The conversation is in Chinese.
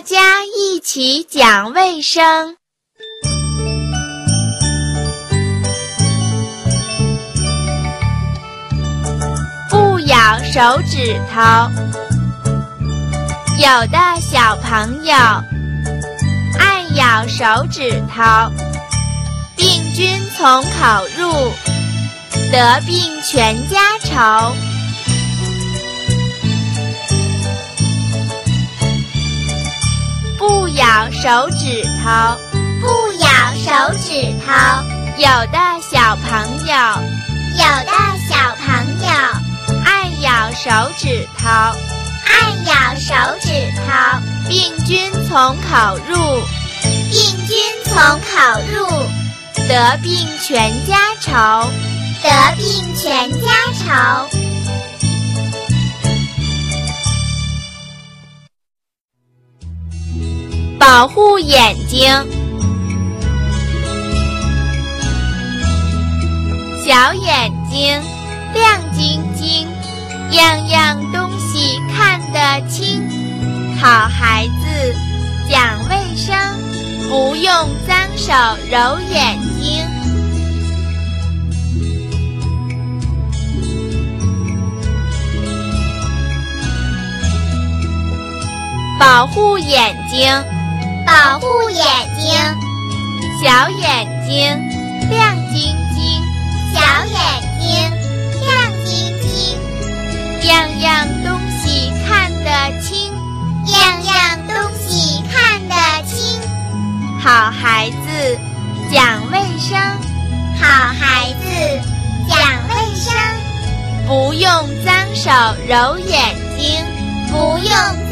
家一起讲卫生。不咬手指头。有的小朋友爱咬手指头，病菌从口入，得病全家愁。不咬手指头， 不咬手指头。 有的小朋友， 有的小朋友爱咬手指头， 爱咬手指头。 病菌从口入， 病菌从口入， 得病全家愁， 得病全家愁。 保护眼睛。小眼睛亮晶晶，样样东西看得清。好孩子讲卫生，不用脏手揉眼睛。保护眼睛。 保护眼睛。 小眼睛亮晶晶， 小眼睛亮晶晶， 样样东西看得清， 样样东西看得清。 好孩子讲卫生， 好孩子讲卫生， 不用脏手揉眼睛， 不用